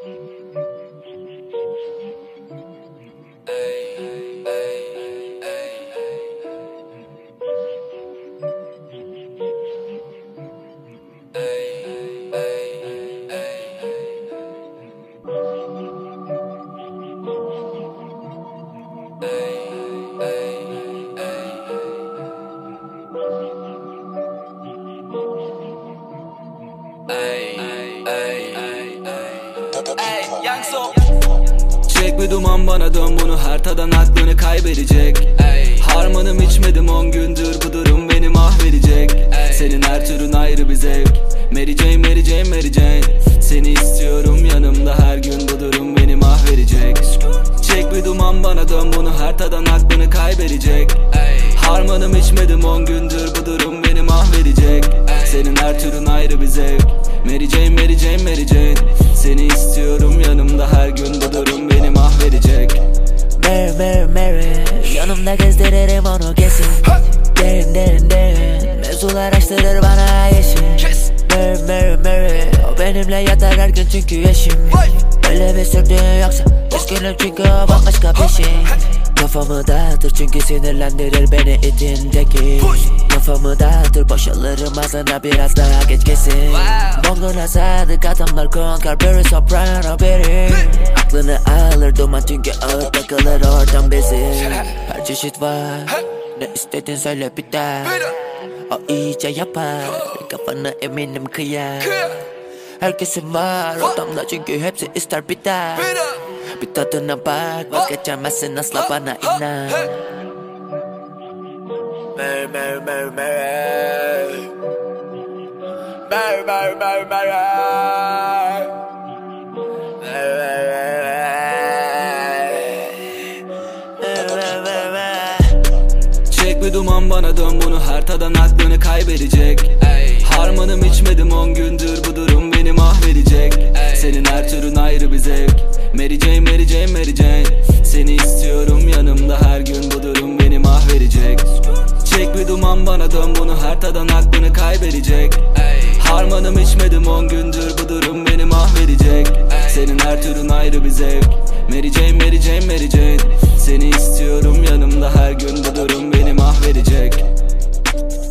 Çek bir duman bana dön, bunu her tadan aklını kaybedecek. Harmanım içmedim 10 gündür, bu durum beni mahvedecek. Senin her türün ayrı bir zevk. Mary Jane, Mary Jane, Mary Jane. Seni istiyorum yanımda her gün, bu durum beni mahvedecek. Çek bir duman bana dön, bunu her tadan aklını kaybedecek. Harmanım içmedim 10 gündür, bu durum beni mahvedecek. Senin her türün ayrı bir zevk. Mary Jane, Mary Jane, Mary Jane. Seni istiyorum yanımda her gün, bu durum beni mahvedecek. Mary, Mary, Mary. Yanımda gezdiririm onu kesin. Derin, derin, derin. Mevzular açtırır bana yeşil. Mary, Mary, Mary. O benimle yatar her gün çünkü eşim. Öyle bir sürtüğü yoksa üzgünüm çünkü o bambaşka bir şey. Kafamı dağıtır çünkü sinirlendirir beni itindeki. Kafamı dağıtır, boşalırım ağzına biraz daha geç kesin. Bonguna sadık adamlar konkar, biri soprano biri. Aklını alır duman çünkü ağır takılır oradan bezi. Her çeşit var, ne istedin söyle biter. O iyice yapar, kafanı eminim kıyar. Herkesin var odamda çünkü hepsi ister biter. Bir tadına bak, vazgeçemezsin asla bana inan. Mary, Mary, Mary, Mary. Mary, Mary, Mary, Mary. Çek bir duman bana dön, bunu her tadan aklını kaybedecek. Harmanım içmedim 10 gündür, bu durum beni mahvedecek. Senin her türün ayrı bir zevk. Mary Jane, Mary Jane, Mary Jane. Seni istiyorum yanımda her gün, bu durum beni mahvedecek. Çek bir duman bana dön, bunu her tadan aklını kaybedecek. Harmanım içmedim 10 gündür, bu durum beni mahvedecek. Senin her türün ayrı bir zevk. Mary Jane, Mary Jane, Mary Jane. Seni istiyorum yanımda her gün, bu durum beni mahvedecek.